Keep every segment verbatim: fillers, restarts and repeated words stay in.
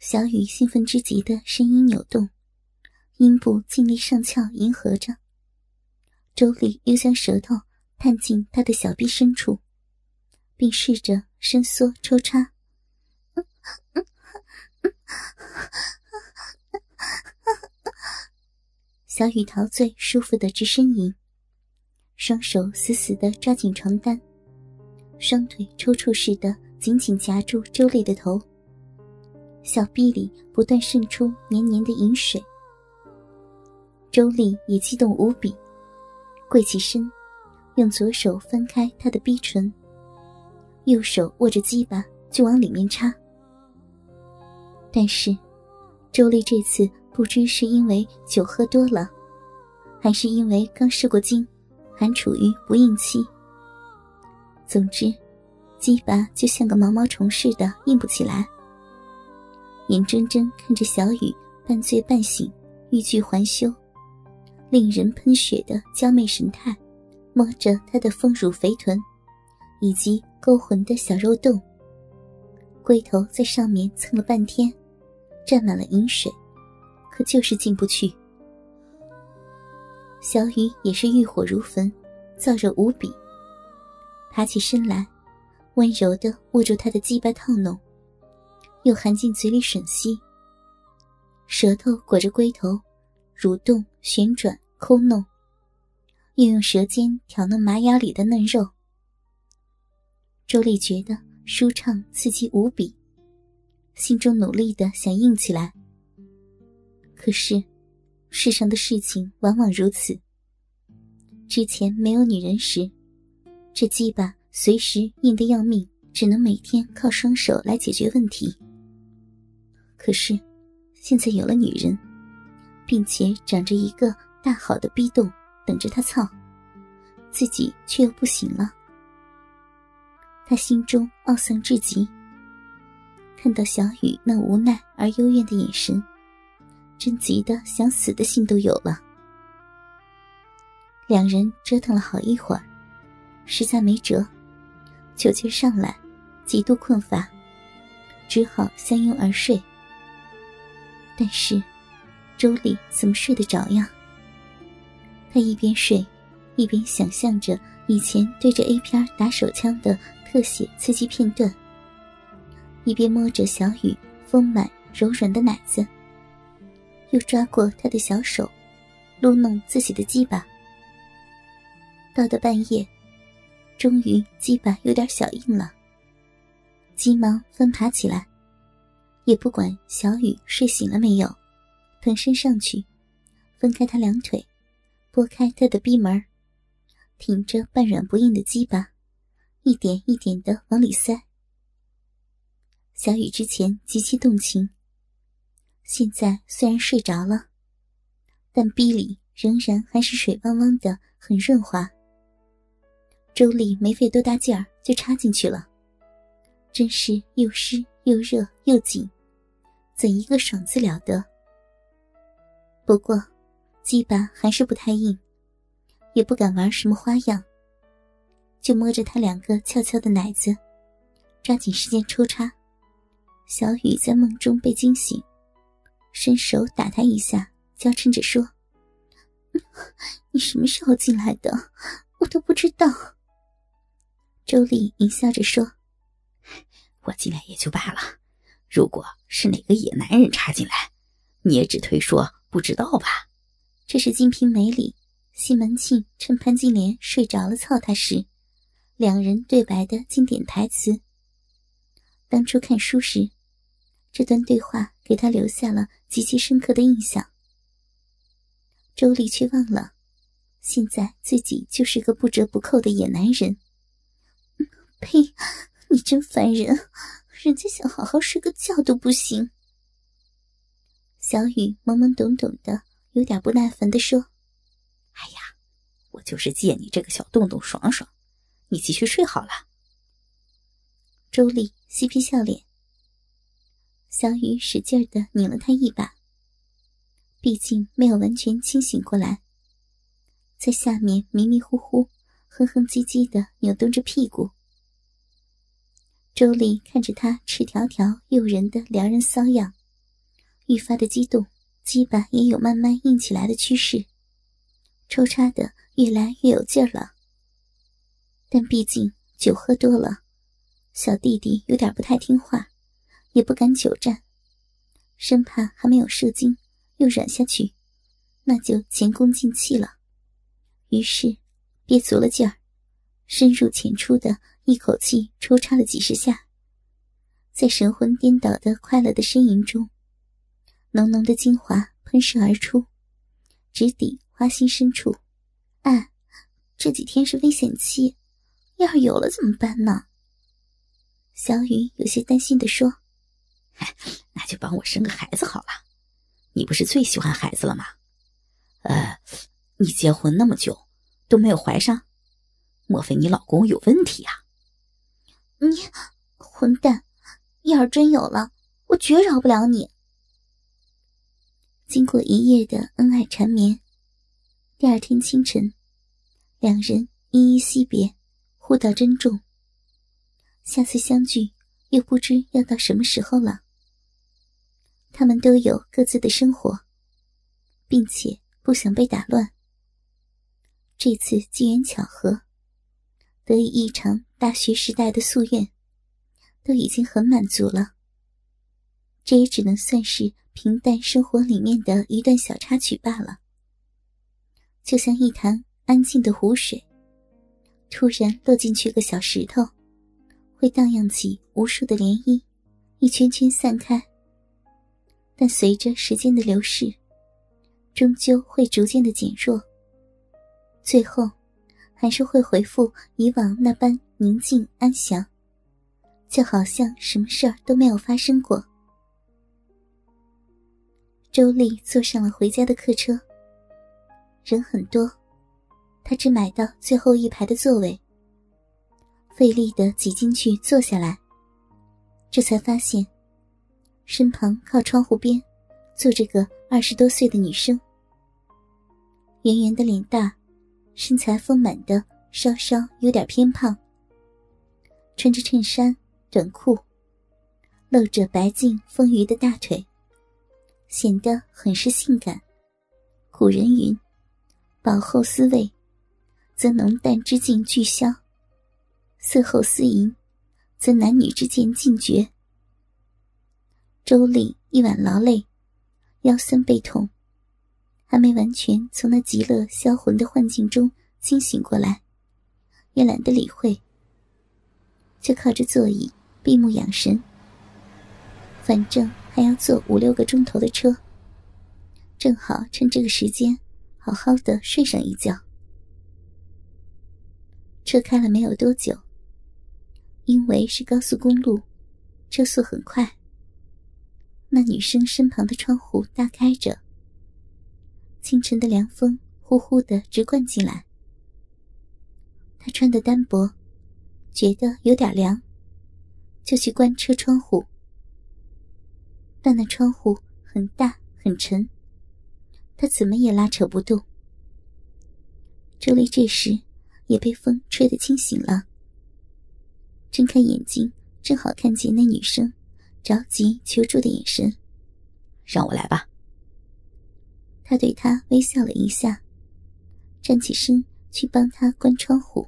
小雨兴奋之极的声音扭动，阴部尽力上翘迎合着。周丽又将舌头探进他的小臂深处，并试着伸缩抽插。小雨陶醉舒服的直呻吟，双手死死地抓紧床单，双腿抽搐似的紧紧夹住周丽的头，小臂里不断渗出黏黏的饮水。周丽也激动无比，跪起身，用左手翻开他的逼唇，右手握着鸡巴就往里面插。但是周丽这次不知是因为酒喝多了，还是因为刚射过精，还处于不孕期，总之鸡巴就像个毛毛虫似的硬不起来。眼睁睁看着小雨半醉半醒，欲拒还休，令人喷血的娇媚神态，摸着她的丰乳肥臀以及勾魂的小肉洞，龟头在上面蹭了半天，沾满了饮水，可就是进不去。小雨也是欲火如焚，燥热无比，爬起身来，温柔地握住他的鸡巴套弄，又含进嘴里吮吸，舌头裹着龟头蠕动旋转抠弄，又用舌尖挑弄麻腰里的嫩肉。周丽觉得舒畅刺激无比，心中努力地想硬起来。可是世上的事情往往如此，之前没有女人时，这鸡巴随时硬得要命，只能每天靠双手来解决问题。可是现在有了女人，并且长着一个大好的逼洞等着他操，自己却又不行了。他心中懊丧至极，看到小雨那无奈而幽怨的眼神，真急得想死的心都有了。两人折腾了好一会儿，实在没辙，酒劲上来，极度困乏，只好相拥而睡。但是周丽怎么睡得着呀？她一边睡一边想象着以前对着 A 片打手枪的特写刺激片段，一边摸着小雨丰满柔软的奶子，又抓过他的小手撸弄自己的鸡巴。到了半夜，终于鸡巴有点小硬了，急忙翻爬起来，也不管小雨睡醒了没有，腾身上去，分开他两腿，拨开他的逼门，挺着半软不硬的鸡巴，一点一点地往里塞。小雨之前极其动情，现在虽然睡着了，但逼里仍然还是水汪汪的，很润滑。周丽没费多大劲儿就插进去了，真是又湿又热又紧，怎一个爽字了得。不过鸡巴还是不太硬，也不敢玩什么花样，就摸着他两个翘翘的奶子，抓紧时间抽插。小雨在梦中被惊醒，伸手打他一下，娇嗔着说：你什么时候进来的？我都不知道。周丽淫笑着说： 我进来也就罢了，如果是哪个野男人插进来，你也只推说不知道吧。 这是《金瓶梅》里西门庆趁潘金莲睡着了操他时，两人对白的经典台词。当初看书时，这段对话给他留下了极其深刻的印象。周丽却忘了，现在自己就是个不折不扣的野男人。呸，你真烦人，人家想好好睡个觉都不行。小雨懵懵懂懂的，有点不耐烦地说： 哎呀，我就是借你这个小洞洞爽爽，你继续睡好了。 周丽嬉皮笑脸。小雨使劲地拧了他一把，毕竟没有完全清醒过来，在下面迷迷糊糊哼哼唧唧地扭动着屁股。周丽看着他赤条条诱人的撩人骚样， 愈发的激动，鸡巴也有慢慢硬起来的趋势，抽插的越来越有劲儿了。但毕竟酒喝多了，小弟弟有点不太听话，也不敢久站，生怕还没有射精又软下去，那就前功尽弃了。于是憋足了劲儿，深入浅出的一口气抽插了几十下，在神魂颠倒的快乐的呻吟中，浓浓的精华喷射而出，直抵花心深处。啊，这几天是危险期，要是有了怎么办呢？小雨有些担心地说。 那就帮我生个孩子好了，你不是最喜欢孩子了吗？呃，你结婚那么久都没有怀上，莫非你老公有问题啊？ 你混蛋，要是真有了，我绝饶不了你。经过一夜的恩爱缠绵，第二天清晨，两人依依惜别，互道珍重。下次相聚又不知要到什么时候了。他们都有各自的生活，并且不想被打乱。这次机缘巧合，得以一场大学时代的夙愿，都已经很满足了。这也只能算是平淡生活里面的一段小插曲罢了。就像一潭安静的湖水，突然落进去个小石头，会荡漾起无数的涟漪，一圈圈散开。但随着时间的流逝，终究会逐渐的减弱，最后还是会回复以往那般宁静安详，就好像什么事儿都没有发生过。周丽坐上了回家的客车，人很多，她只买到最后一排的座位，费力地挤进去坐下来，这才发现身旁靠窗户边坐着个二十多岁的女生，圆圆的脸大，身材丰满的稍稍有点偏胖，穿着衬衫短裤，露着白净丰腴的大腿，显得很是性感。古人云，饱后思味，则浓淡之境俱消，色后思淫，则男女之间尽绝。周丽一晚劳累，腰酸背痛，还没完全从那极乐销魂的幻境中清醒过来，也懒得理会，就靠着座椅闭目养神。反正还要坐五六个钟头的车，正好趁这个时间好好的睡上一觉。车开了没有多久，因为是高速公路，车速很快，那女生身旁的窗户大开着，清晨的凉风呼呼地直灌进来。她穿得单薄，觉得有点凉，就去关车窗户。但那窗户很大很沉，她怎么也拉扯不动。周丽这时也被风吹得清醒了，睁开眼睛，正好看见那女生着急求助的眼神。 让我来吧。 他对她微笑了一下，站起身去帮她关窗户。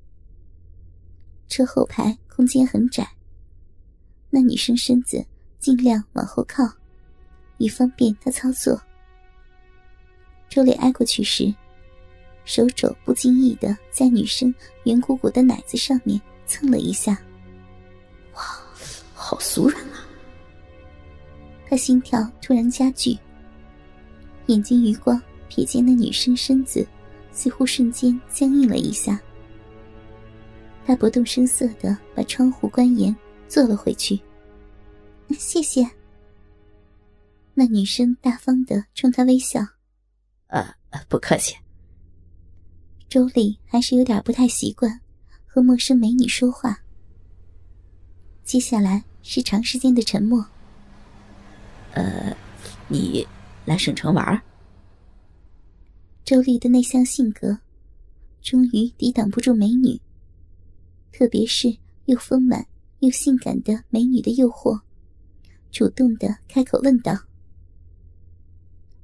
车后排空间很窄，那女生身子尽量往后靠，以方便她操作。周丽挨过去时，手肘不经意地在女生圆鼓鼓的奶子上面蹭了一下。 哇，好酥软啊！ 他心跳突然加剧，眼睛余光瞥见那女生身子似乎瞬间僵硬了一下。他不动声色地把窗户关严，坐了回去。谢谢。那女生大方地冲他微笑。 呃，不客气。 周丽还是有点不太习惯和陌生美女说话。接下来是长时间的沉默。 呃，你来省城玩？ 周丽的内向性格终于抵挡不住美女，特别是又丰满又性感的美女的诱惑，主动地开口问道。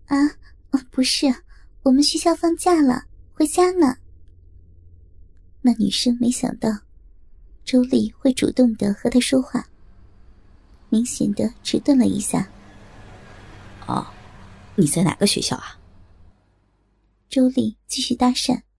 啊，不是，我们学校放假了，回家呢。那女生没想到周丽会主动的和她说话，明显的迟钝了一下。 哦，你在哪个学校啊？ 周丽继续搭讪。